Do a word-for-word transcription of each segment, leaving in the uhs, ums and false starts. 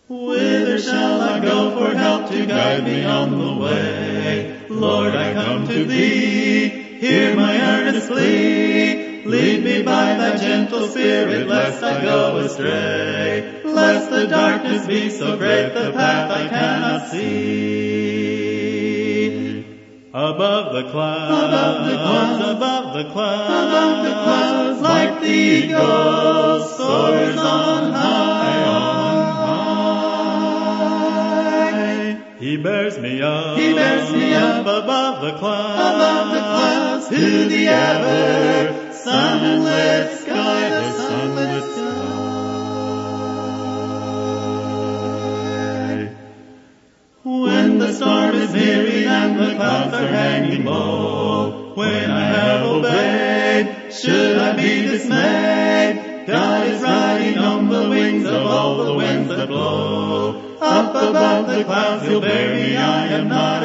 Whither shall I go for help to guide me on the way? Lord, I come to thee, hear my earnest plea. Lead me by thy gentle spirit, lest I go astray. Lest the darkness be so great, the path I cannot see. Above the clouds, above the clouds, above the clouds, above the clouds, like the eagle soars on high, on high. He bears me up, he bears me up above the clouds, above the clouds, to the ever sunlit sky, the sunlit sky. When the storm is weary and the clouds are hanging low, when I have obeyed, should I be dismayed? God is riding on the wings of all the winds that blow. Up above the clouds he'll bear me, I am not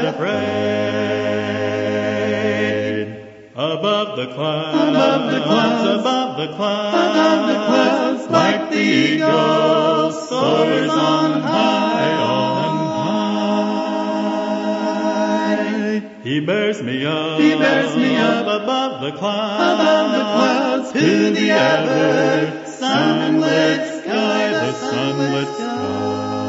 afraid. Above the clouds, above the clouds, above the clouds, above the clouds, like the eagle soars on high, on high. He bears me up, he bears me up above the clouds, above the clouds, to the ever sunlit sky, the sunlit sky.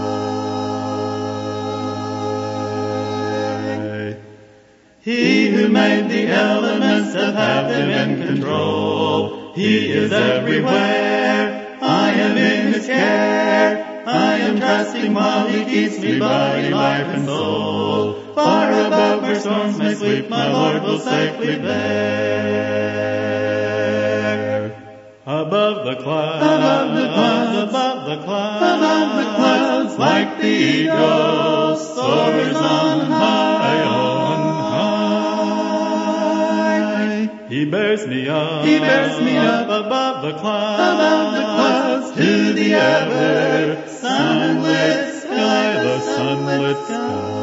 He who made the elements doth have them in control. He is everywhere, I am in his care. I am trusting while he keeps me body, life, and soul. Far above where storms may sweep, my Lord will safely bear. Above the clouds, above the clouds, above the clouds, above the clouds, like the eagle soars on high, on high. He bears me up, he bears me up above the clouds, above the clouds, to the ever sunlit sky, the sunlit sky.